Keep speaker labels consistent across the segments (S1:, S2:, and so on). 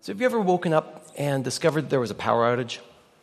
S1: So have you ever woken up and discovered there was a power outage?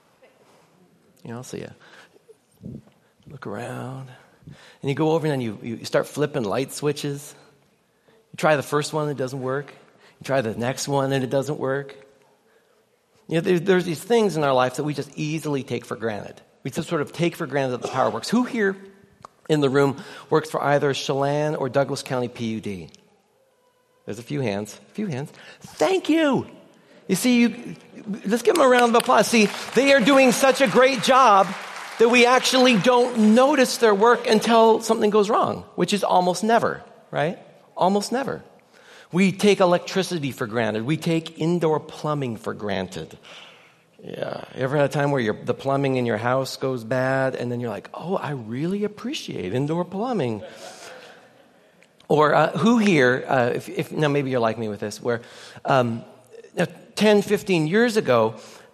S1: So you look around, and you go over and you start flipping light switches. You try the first one, it doesn't work. You try the next one, and it doesn't work. There's these things in our life that we just easily take for granted. We just sort of take for granted that the power works. Who here in the room works for either Chelan or Douglas County PUD? There's a few hands. Thank you. You see, let's give them a round of applause. See, they are doing such a great job that we actually don't notice their work until something goes wrong, which is almost never, right? Almost never. We take electricity for granted. We take indoor plumbing for granted. Yeah. You ever had a time where the plumbing in your house goes bad, and then you're like, oh, I really appreciate indoor plumbing. Or who here, now maybe you're like me with this, where 10, 15 years ago,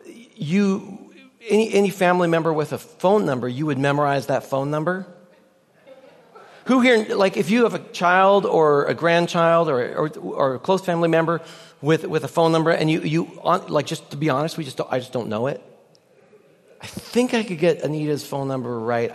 S1: any family member with a phone number, you would memorize that phone number? Who here, like if you have a child or a grandchild or a close family member with a phone number, and you like, just to be honest, I just don't know it. I think I could get Anita's phone number right.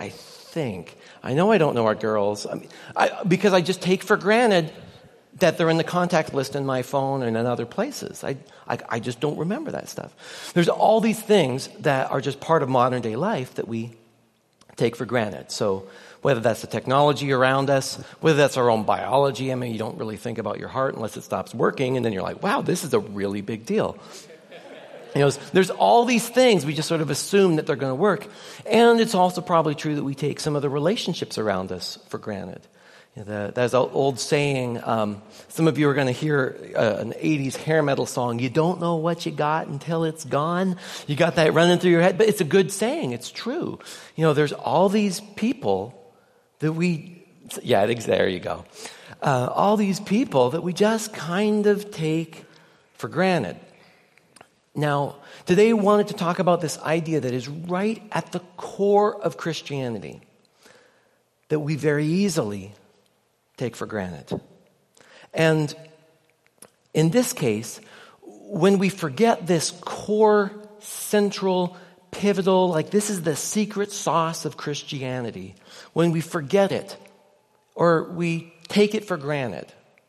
S1: I know I don't know our girls. Because I just take for granted that they're in the contact list in my phone and in other places. I just don't remember that stuff. There's all these things that are just part of modern day life that we take for granted. So whether that's the technology around us, whether that's our own biology, you don't really think about your heart unless it stops working, and then you're like, wow, this is a really big deal. There's all these things, we just sort of assume that they're going to work. And it's also probably true that we take some of the relationships around us for granted. There's an old saying, some of you are going to hear an 80s hair metal song, you don't know what you got until it's gone. You got that running through your head, but it's a good saying, it's true. There's all these people that there you go. All these people that we just kind of take for granted. Now, today I wanted to talk about this idea that is right at the core of Christianity, that we very easily take for granted. And in this case, when we forget this core, central, pivotal, like this is the secret sauce of Christianity, when we forget it or we take it for granted,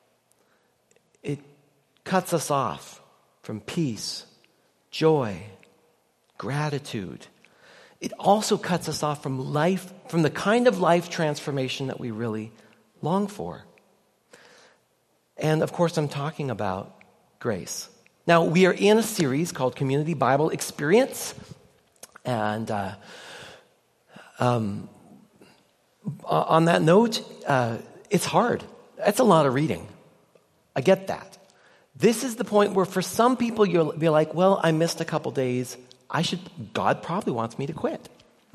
S1: it cuts us off from peace, joy, gratitude. It also cuts us off from life, from the kind of life transformation that we really long for. And of course, I'm talking about grace. Now, we are in a series called Community Bible Experience. And on that note, it's hard. That's a lot of reading. I get that. This is the point where for some people you'll be like, well, I missed a couple days. God probably wants me to quit.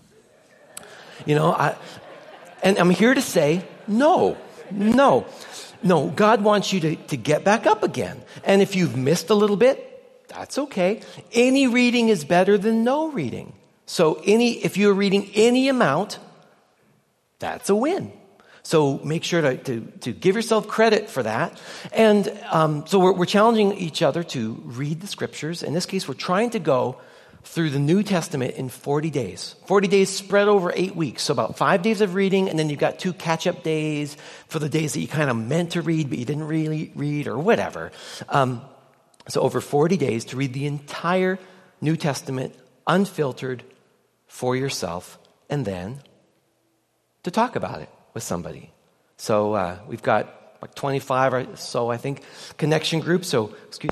S1: And I'm here to say, no. God wants you to get back up again. And if you've missed a little bit, that's okay. Any reading is better than no reading. So if you're reading any amount, that's a win. So make sure to give yourself credit for that. And so we're challenging each other to read the scriptures. In this case, we're trying to go through the New Testament in 40 days. 40 days spread over 8 weeks. So about 5 days of reading, and then you've got 2 catch-up days for the days that you kind of meant to read, but you didn't really read or whatever. So over 40 days to read the entire New Testament unfiltered for yourself, and then to talk about it with somebody. So we've got like 25 or so, I think, connection groups. So,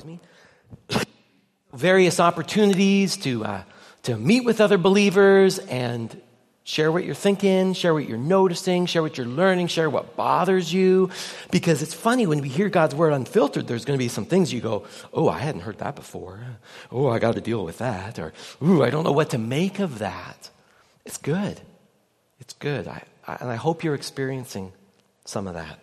S1: various opportunities to meet with other believers and share what you're thinking, share what you're noticing, share what you're learning, share what bothers you. Because it's funny, when we hear God's word unfiltered, there's going to be some things you go, oh, I hadn't heard that before. Oh, I got to deal with that. Or, ooh, I don't know what to make of that. It's good. It's good. And I hope you're experiencing some of that.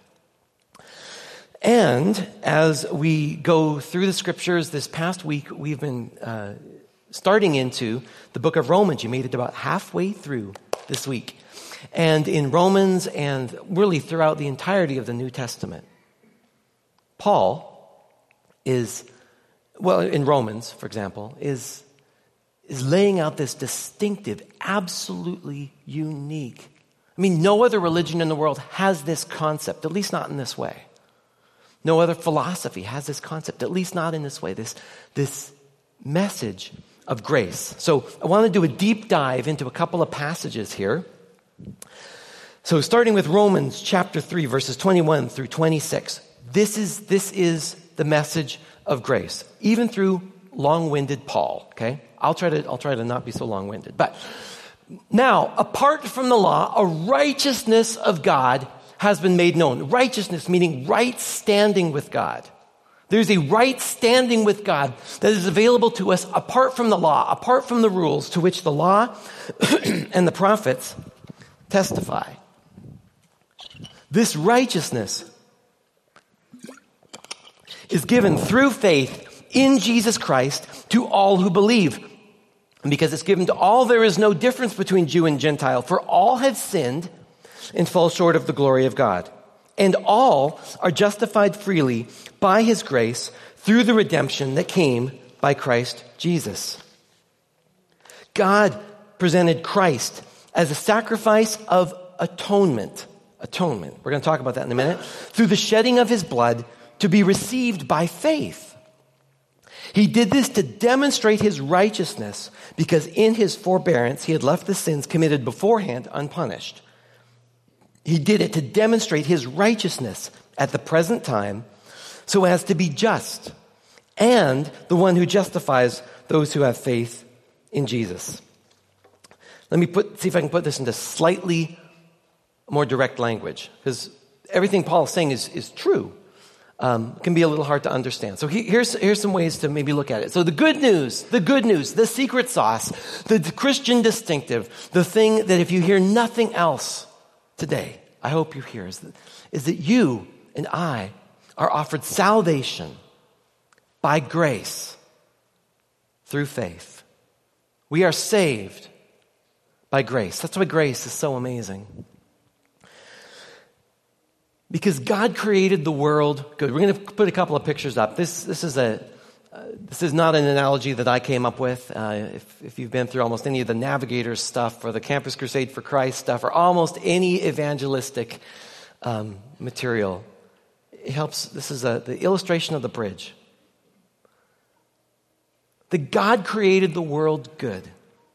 S1: And as we go through the scriptures this past week, we've been starting into the book of Romans. You made it about halfway through this week. And in Romans and really throughout the entirety of the New Testament, Paul is in Romans, for example, is laying out this distinctive, absolutely unique. I mean, no other religion in the world has this concept, at least not in this way. No other philosophy has this concept, at least not in this way, this message of grace. So I want to do a deep dive into a couple of passages here. So starting with Romans chapter 3, verses 21 through 26. This is the message of grace, even through long-winded Paul, okay? I'll try to not be so long-winded. But now, apart from the law, a righteousness of God has been made known. Righteousness meaning right standing with God. There's a right standing with God that is available to us apart from the law, apart from the rules to which the law and the prophets testify. This righteousness is given through faith in Jesus Christ to all who believe. And because it's given to all, there is no difference between Jew and Gentile, for all have sinned and fall short of the glory of God. And all are justified freely by his grace through the redemption that came by Christ Jesus. God presented Christ as a sacrifice of atonement. Atonement. We're going to talk about that in a minute. Through the shedding of his blood to be received by faith. He did this to demonstrate his righteousness because in his forbearance he had left the sins committed beforehand unpunished. He did it to demonstrate his righteousness at the present time so as to be just and the one who justifies those who have faith in Jesus. Let me see if I can put this into slightly more direct language, because everything Paul is saying is true. Can be a little hard to understand. So here's some ways to maybe look at it. So the good news, the secret sauce, the Christian distinctive, the thing that if you hear nothing else today, I hope you hear, is that you and I are offered salvation by grace through faith. We are saved by grace. That's why grace is so amazing. Because God created the world good. We're going to put a couple of pictures up. This is not an analogy that I came up with. If you've been through almost any of the Navigators stuff or the Campus Crusade for Christ stuff or almost any evangelistic material, it helps. This is the illustration of the bridge. That God created the world good.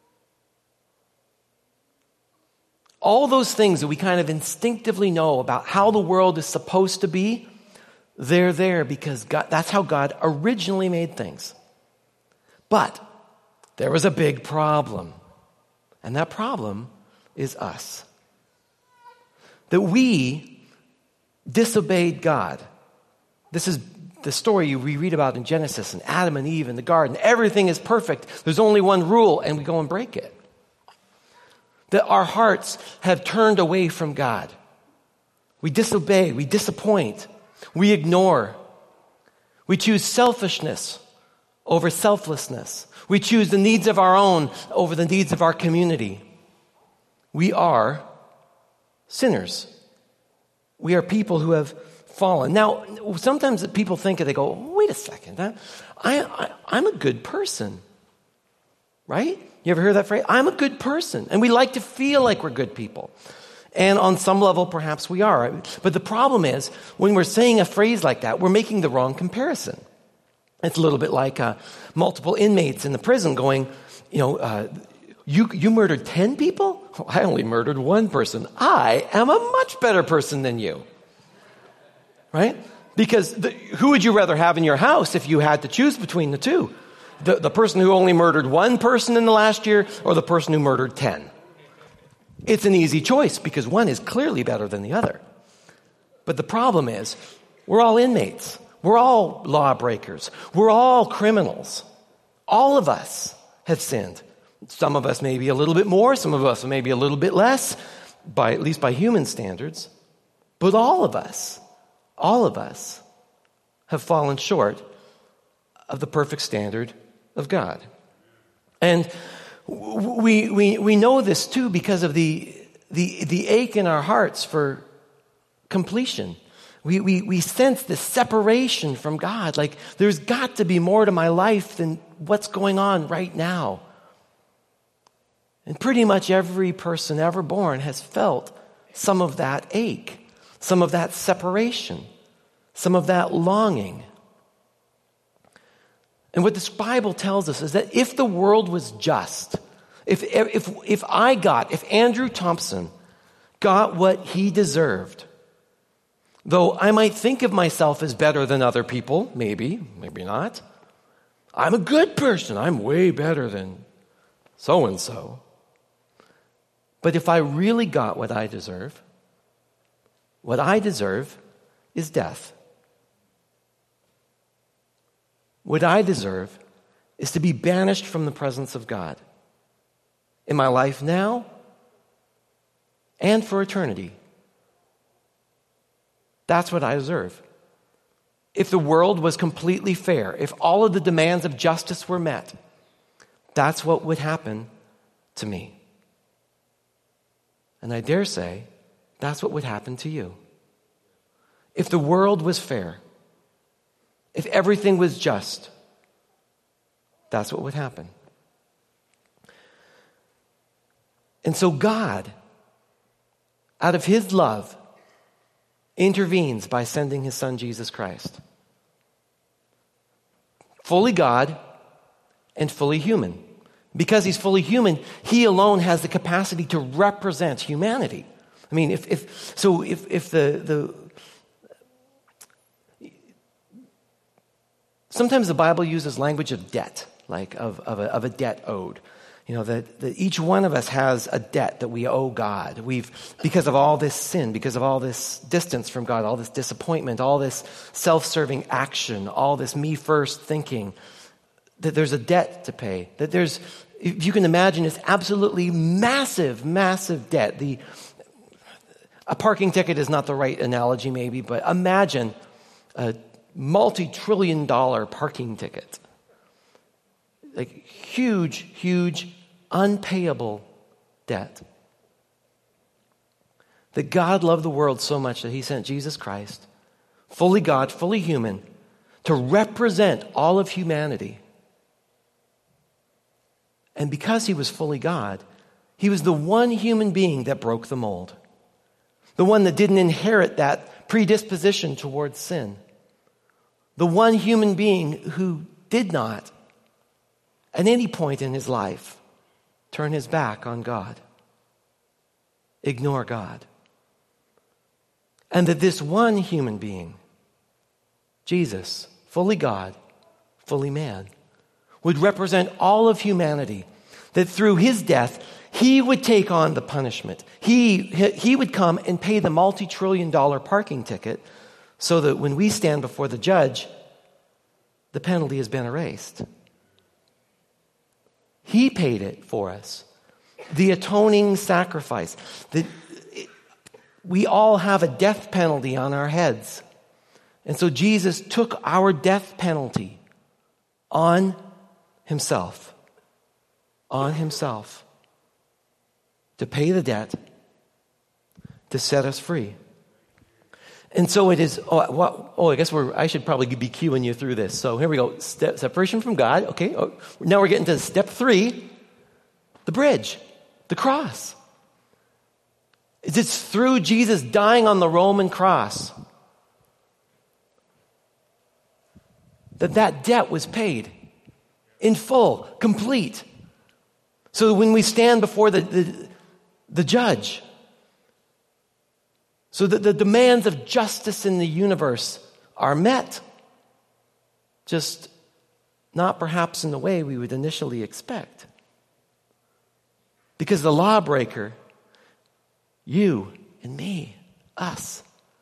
S1: All those things that we kind of instinctively know about how the world is supposed to be, they're there because that's how God originally made things. But there was a big problem. And that problem is us. That we disobeyed God. This is the story we read about in Genesis and Adam and Eve in the garden. Everything is perfect. There's only one rule and we go and break it. That our hearts have turned away from God. We disobey, we disappoint, we ignore. We choose selfishness over selflessness. We choose the needs of our own over the needs of our community. We are sinners. We are people who have fallen. Now, sometimes people think, they go, wait a second, I'm a good person, right? You ever heard that phrase? I'm a good person. And we like to feel like we're good people. And on some level, perhaps we are. But the problem is, when we're saying a phrase like that, we're making the wrong comparison. It's a little bit like multiple inmates in the prison going, you murdered 10 people? Oh, I only murdered one person. I am a much better person than you. Right? Because who would you rather have in your house if you had to choose between the two? The person who only murdered one person in the last year or the person who murdered 10? It's an easy choice because one is clearly better than the other. But the problem is, we're all inmates. We're all lawbreakers. We're all criminals. All of us have sinned. Some of us maybe a little bit more, some of us maybe a little bit less, at least by human standards. But all of us have fallen short of the perfect standard of God. And we know this too because of the ache in our hearts for completion. We sense this separation from God. Like, there's got to be more to my life than what's going on right now. And pretty much every person ever born has felt some of that ache, some of that separation, some of that longing. And what this Bible tells us is that if the world was just, if Andrew Thompson got what he deserved, though I might think of myself as better than other people, maybe not. I'm a good person. I'm way better than so-and-so. But if I really got what I deserve is death. What I deserve is to be banished from the presence of God in my life now and for eternity. That's what I deserve. If the world was completely fair, if all of the demands of justice were met, that's what would happen to me. And I dare say, that's what would happen to you. If the world was fair, if everything was just, that's what would happen. And so God, out of his love, intervenes by sending his son Jesus Christ. Fully God and fully human. Because he's fully human, he alone has the capacity to represent humanity. I mean, if sometimes the Bible uses language of debt, like of a debt owed. You know, that each one of us has a debt that we owe God. Because of all this sin, because of all this distance from God, all this disappointment, all this self-serving action, all this me-first thinking, that there's a debt to pay. That there's, if you can imagine, it's absolutely massive, massive debt. A parking ticket is not the right analogy maybe, but imagine a multi-trillion-dollar parking ticket. Like huge, huge, unpayable debt. That God loved the world so much that he sent Jesus Christ, fully God, fully human, to represent all of humanity. And because he was fully God, he was the one human being that broke the mold. The one that didn't inherit that predisposition towards sin. The one human being who did not, at any point in his life, turn his back on God. Ignore God. And that this one human being, Jesus, fully God, fully man, would represent all of humanity. That through his death, he would take on the punishment. He would come and pay the multi-trillion-dollar parking ticket so that when we stand before the judge, the penalty has been erased. He paid it for us. The atoning sacrifice. We all have a death penalty on our heads. And so Jesus took our death penalty on himself. On himself. To pay the debt. To set us free. And so it is, I guess I should probably be cueing you through this. So here we go. Separation from God. Okay. Now we're getting to step 3. The bridge. The cross. It's through Jesus dying on the Roman cross that debt was paid. In full. Complete. So when we stand before the judge, so that the demands of justice in the universe are met. Just not perhaps in the way we would initially expect. Because the lawbreaker, you and me, us,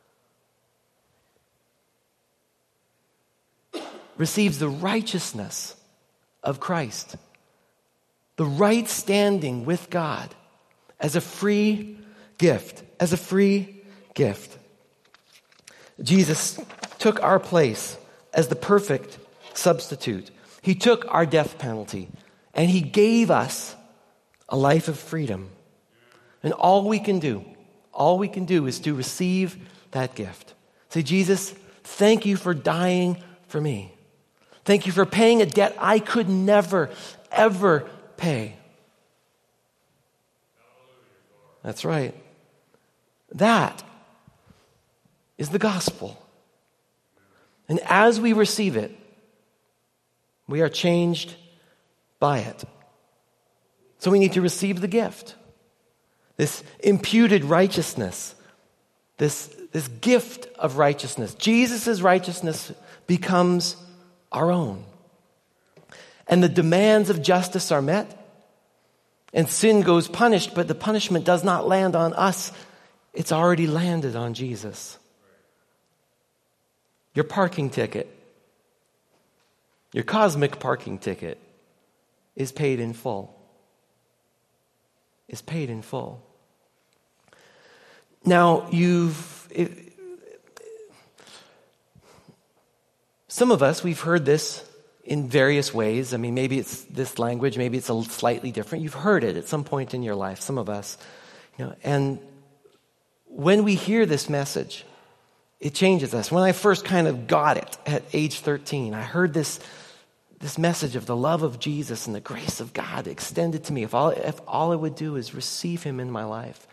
S1: receives the righteousness of Christ. The right standing with God as a free gift. As a free gift. Jesus took our place as the perfect substitute. He took our death penalty and he gave us a life of freedom. And all we can do is to receive that gift. Say, Jesus, thank you for dying for me. Thank you for paying a debt I could never, ever pay. That's right. That is the gospel. And as we receive it, we are changed by it. So we need to receive the gift. This imputed righteousness. This gift of righteousness. Jesus' righteousness becomes our own. And the demands of justice are met. And sin goes punished, but the punishment does not land on us. It's already landed on Jesus. Your parking ticket, your cosmic parking ticket, is paid in full. Is paid in full. Now, some of us, we've heard this in various ways. I mean, maybe it's this language, maybe it's a slightly different. You've heard it at some point in your life, some of us. And when we hear this message, it changes us. When I first kind of got it at age 13, I heard this message of the love of Jesus and the grace of God extended to me. If all I would do is receive him in my life.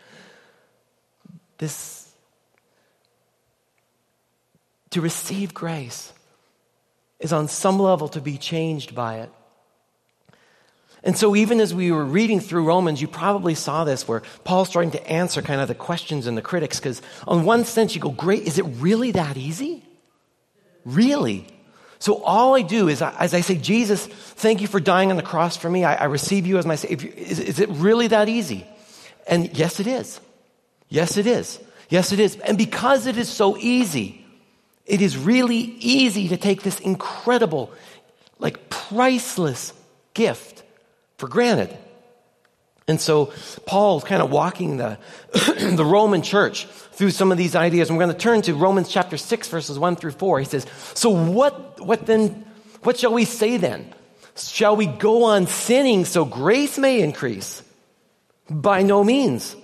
S1: To receive grace is on some level to be changed by it. And so even as we were reading through Romans, you probably saw this where Paul's trying to answer kind of the questions and the critics, because on one sense you go, great, is it really that easy? Really? So all I do is, as I say, Jesus, thank you for dying on the cross for me. I receive you as my Savior. Is it really that easy? And yes, it is. Yes, it is. Yes, it is. And because it is so easy, it is really easy to take this incredible, like priceless gift for granted. And so Paul's kind of walking the the Roman church through some of these ideas. And we're going to turn to Romans chapter 6, verses 1 through 4. He says, so what shall we say then? Shall we go on sinning so grace may increase? By no means.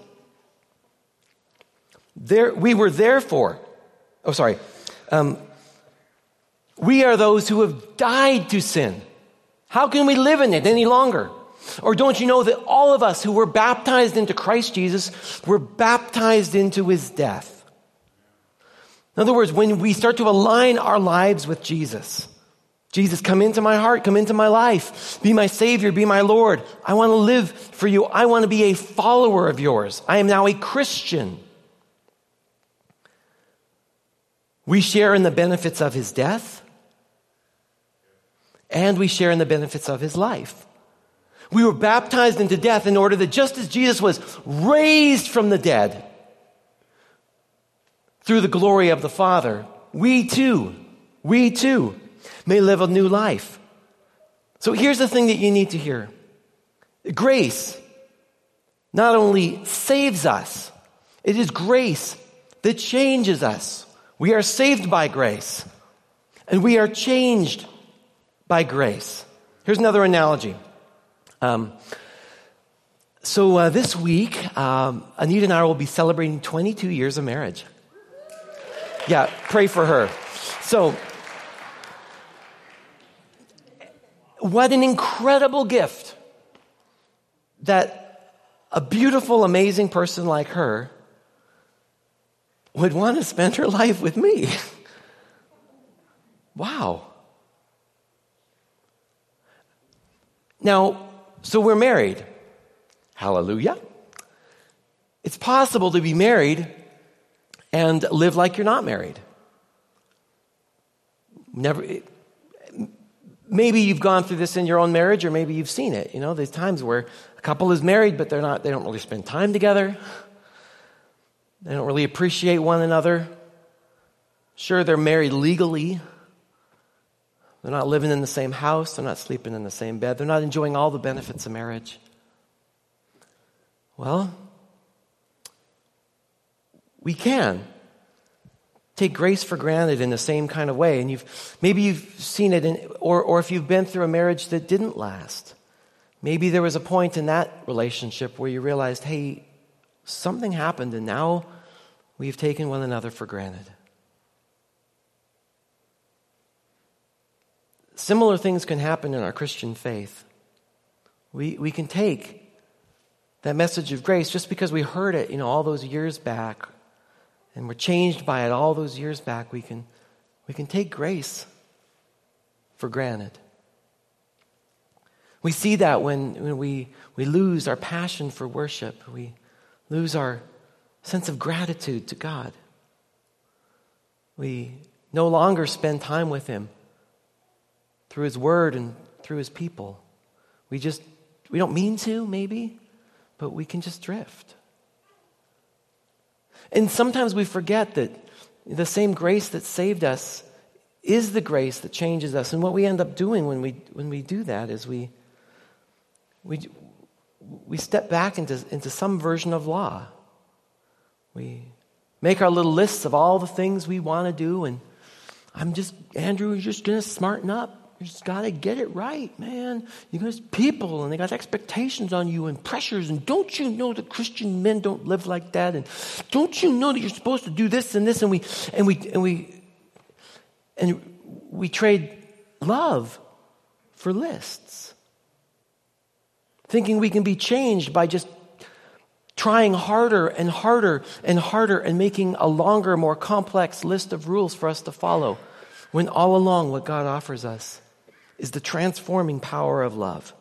S1: We are those who have died to sin. How can we live in it any longer? Or don't you know that all of us who were baptized into Christ Jesus were baptized into his death? In other words, when we start to align our lives with Jesus, Jesus, come into my heart, come into my life, be my Savior, be my Lord. I want to live for you. I want to be a follower of yours. I am now a Christian. We share in the benefits of his death, and we share in the benefits of his life. We were baptized into death in order that just as Jesus was raised from the dead through the glory of the Father, we too may live a new life. So here's the thing that you need to hear. Grace not only saves us, it is grace that changes us. We are saved by grace, and we are changed by grace. Here's another analogy. So this week, Anita and I will be celebrating 22 years of marriage. Yeah, pray for her. So, what an incredible gift that a beautiful, amazing person like her would want to spend her life with me. Wow. Now, so we're married. Hallelujah. It's possible to be married and live like you're not married. Maybe you've gone through this in your own marriage, or maybe you've seen it. You know, there's times where a couple is married, but they don't really spend time together. They don't really appreciate one another. Sure, they're married legally. They're not living in the same house. They're not sleeping in the same bed. They're not enjoying all the benefits of marriage. Well, we can take grace for granted in the same kind of way. And maybe you've seen it, or if you've been through a marriage that didn't last. Maybe there was a point in that relationship where you realized, hey, something happened and now we've taken one another for granted. similar things can happen in our Christian faith. We can take that message of grace just because we heard it, all those years back, and we're changed by it all those years back. We can take grace for granted. We see that when we lose our passion for worship. We lose our sense of gratitude to God. We no longer spend time with Him through His Word and through His people. We don't mean to, maybe, but we can just drift. And sometimes we forget that the same grace that saved us is the grace that changes us. And what we end up doing when we do that is we step back into some version of law. We make our little lists of all the things we want to do, and Andrew, you're just going to smarten up. You just got to get it right, man. There's people, and they got expectations on you and pressures, and don't you know that Christian men don't live like that? And don't you know that you're supposed to do this and this? And we trade love for lists, thinking we can be changed by just trying harder and harder and harder and making a longer, more complex list of rules for us to follow, when all along what God offers us is the transforming power of love.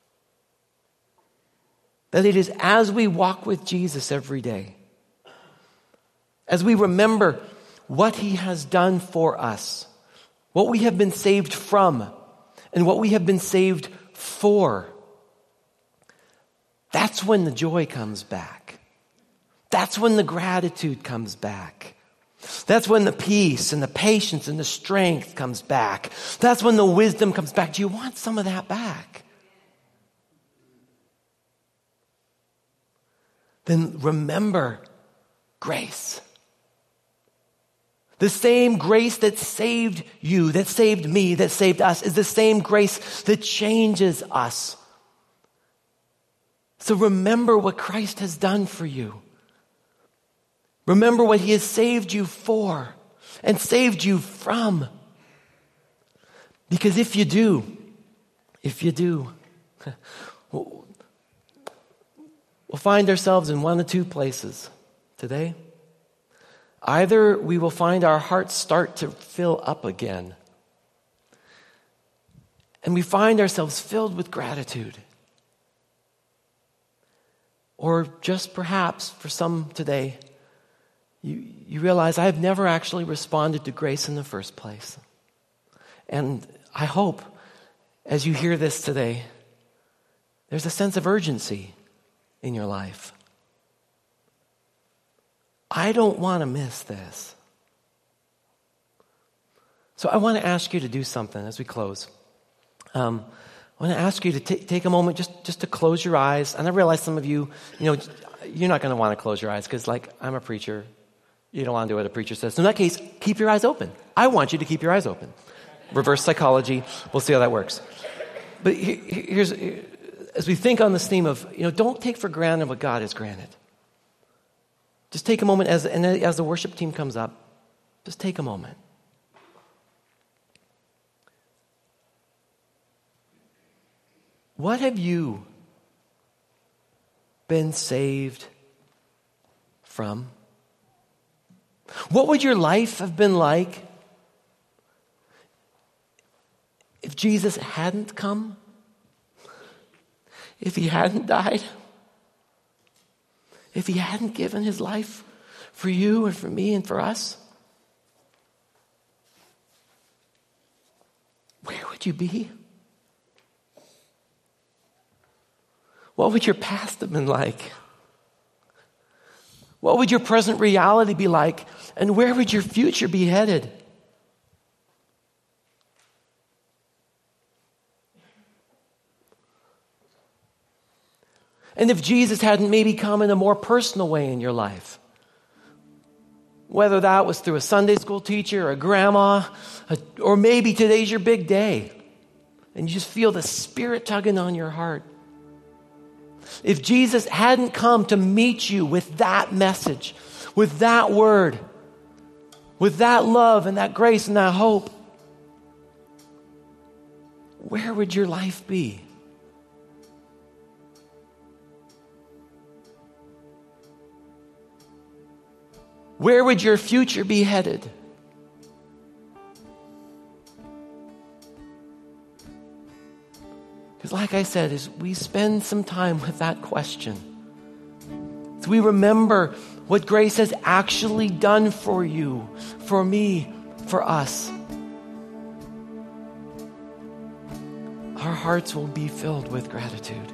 S1: That it is as we walk with Jesus every day, as we remember what He has done for us, what we have been saved from, and what we have been saved for, that's when the joy comes back. That's when the gratitude comes back. That's when the peace and the patience and the strength comes back. That's when the wisdom comes back. Do you want some of that back? Then remember grace. The same grace that saved you, that saved me, that saved us, is the same grace that changes us. So remember what Christ has done for you. Remember what He has saved you for and saved you from. Because if you do, we'll find ourselves in one of two places today. Either we will find our hearts start to fill up again, and we find ourselves filled with gratitude. Or just perhaps for some today, you realize I've never actually responded to grace in the first place. And I hope as you hear this today, there's a sense of urgency in your life. I don't want to miss this. So I want to ask you to do something as we close. I want to ask you to take a moment just to close your eyes. And I realize some of you, you're not going to want to close your eyes because, I'm a preacher. You don't want to do what a preacher says. So in that case, keep your eyes open. I want you to keep your eyes open. Reverse psychology. We'll see how that works. But here's, as we think on this theme of, don't take for granted what God has granted. Just take a moment as the worship team comes up. Just take a moment. What have you been saved from? What would your life have been like if Jesus hadn't come? If He hadn't died? If He hadn't given His life for you and for me and for us? Where would you be? What would your past have been like? What would your present reality be like? And where would your future be headed? And if Jesus hadn't maybe come in a more personal way in your life, whether that was through a Sunday school teacher or a grandma, or maybe today's your big day, and you just feel the Spirit tugging on your heart. If Jesus hadn't come to meet you with that message, with that word, with that love and that grace and that hope, where would your life be? Where would your future be headed? Because like I said, as we spend some time with that question, as we remember what grace has actually done for you, for me, for us, our hearts will be filled with gratitude.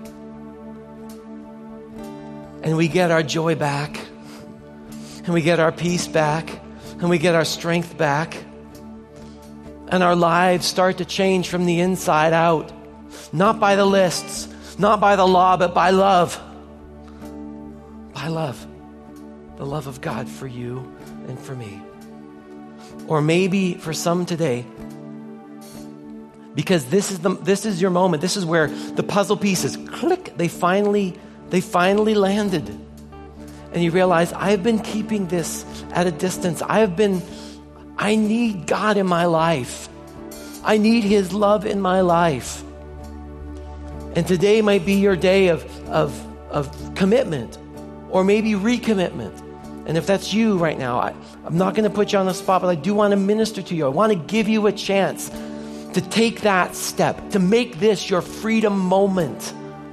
S1: And we get our joy back, and we get our peace back, and we get our strength back, and our lives start to change from the inside out. Not by the lists, not by the law, but by love. By love. The love of God for you and for me. Or maybe for some today, because this is your moment. This is where the puzzle pieces, click, they finally landed. And you realize, I've been keeping this at a distance. I need God in my life. I need His love in my life. And today might be your day of commitment, or maybe recommitment. And if that's you right now, I'm not going to put you on the spot, but I do want to minister to you. I want to give you a chance to take that step, to make this your freedom moment.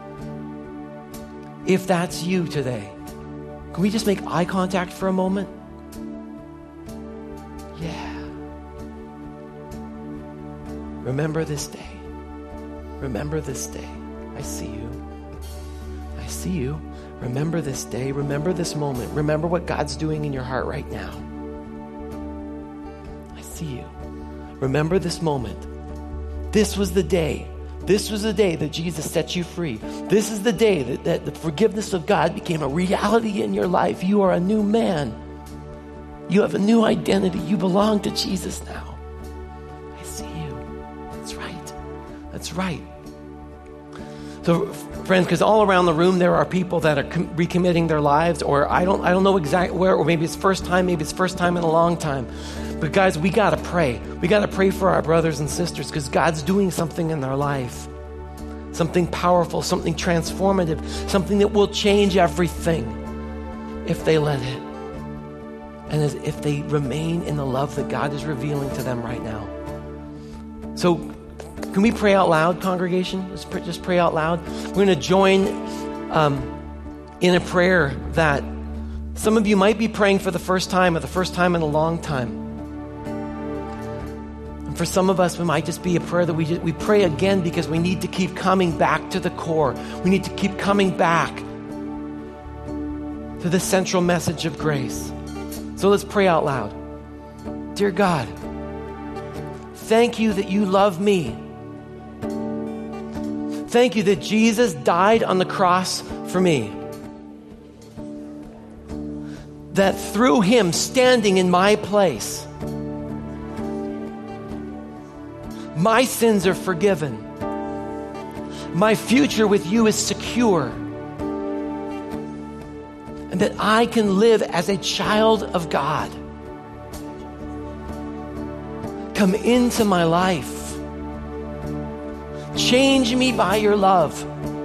S1: If that's you today, can we just make eye contact for a moment? Yeah. Remember this day. Remember this day. I see you. I see you. Remember this day. Remember this moment. Remember what God's doing in your heart right now. I see you. Remember this moment. This was the day. This was the day that Jesus set you free. This is the day that the forgiveness of God became a reality in your life. You are a new man. You have a new identity. You belong to Jesus now. I see you. That's right. That's right. So, friends, because all around the room there are people that are recommitting their lives, or I don't know exactly where, or maybe it's first time in a long time. But guys, we got to pray. We got to pray for our brothers and sisters, because God's doing something in their life. Something powerful, something transformative, something that will change everything if they let it. And if they remain in the love that God is revealing to them right now. So, can we pray out loud, congregation? Let's just pray out loud. We're going to join in a prayer that some of you might be praying for the first time, or the first time in a long time. And for some of us, it might just be a prayer that we pray again because we need to keep coming back to the core. We need to keep coming back to the central message of grace. So let's pray out loud. Dear God, thank you that you love me. Thank you that Jesus died on the cross for me. That through Him standing in my place, my sins are forgiven. My future with you is secure. And that I can live as a child of God. Come into my life. Change me by your love,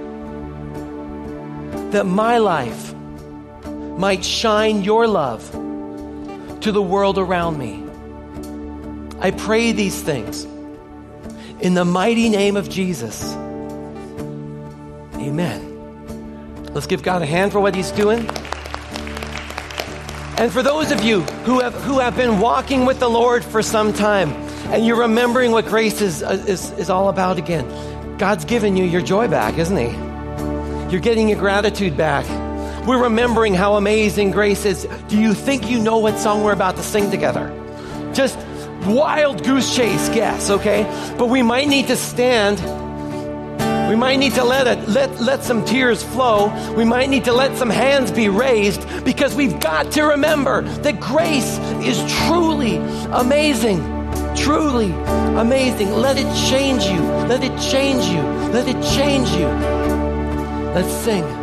S1: that my life might shine your love to the world around me. I pray these things in the mighty name of Jesus. Amen. Let's give God a hand for what He's doing. And for those of you who have been walking with the Lord for some time, and you're remembering what grace is all about again, God's given you your joy back, isn't He? You're getting your gratitude back. We're remembering how amazing grace is. Do you think you know what song we're about to sing together? Just wild goose chase guess, okay? But we might need to stand. We might need to let some tears flow. We might need to let some hands be raised, because we've got to remember that grace is truly amazing. Truly amazing. Let it change you. Let it change you. Let it change you. Let's sing.